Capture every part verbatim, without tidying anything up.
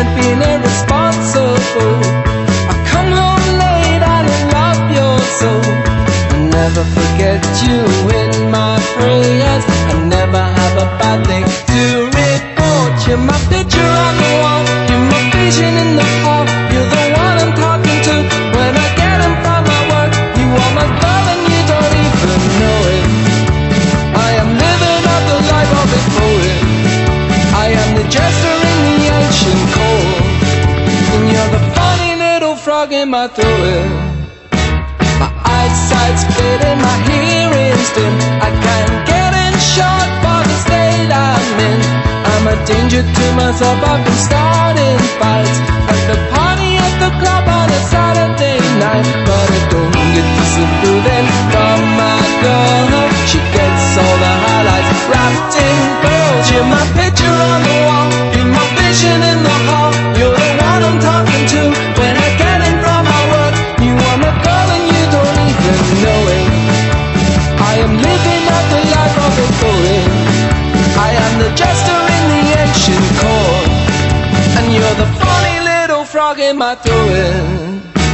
isn't being irresponsible. I come home late and I love your soul. I never forget you in my prayers. I never have a bad thing to report. You're my picture on the wall, you're my vision in the hall. You're the one I'm talking to when I get in from my work. You are my love and you don't even know it. I am living up the life of a poet. I am the jester in the ancient court, and you're the funny little frog in my throat. My eyesight's fading, my hearing's dim. I can't get in shot for the state I'm in. I'm a danger to myself, I've been starting fights at the party at the club on a Saturday night. But I don't get disapproving from my girl. She gets all the highlights wrapped in pearls. You're my picture on the wall, you're my vision in the hall. You're the one I'm talking to when I get in from my work. You are my girl and you don't even know it. I am living out the life of a poet. I am the jester in the ancient court, and you're the funny little frog in my throat.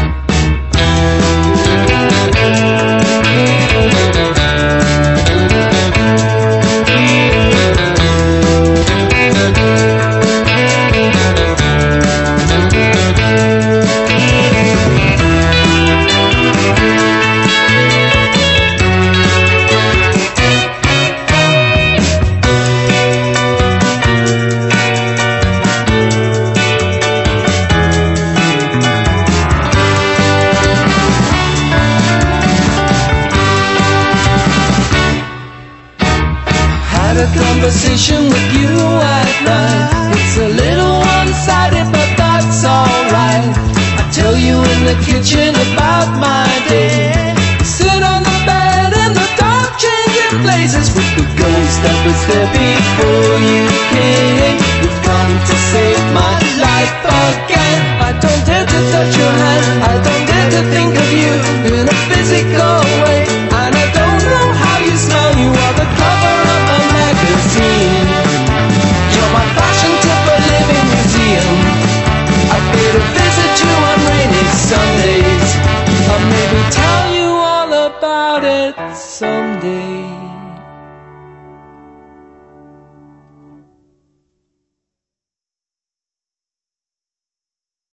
A conversation with you at night. It's a little one-sided, but that's alright. I tell you in the kitchen about my day. Sit on the bed in the dark, changing places with the ghost that was there before you came. You've come to save my life again. I don't dare to touch your hand, I don't dare to think of you in a physical way. And I don't know how you smell, you are the cover of a magazine. You're my fashion tip, a living museum. I paid a visit to on rainy Sundays. I'll maybe tell you all about it someday.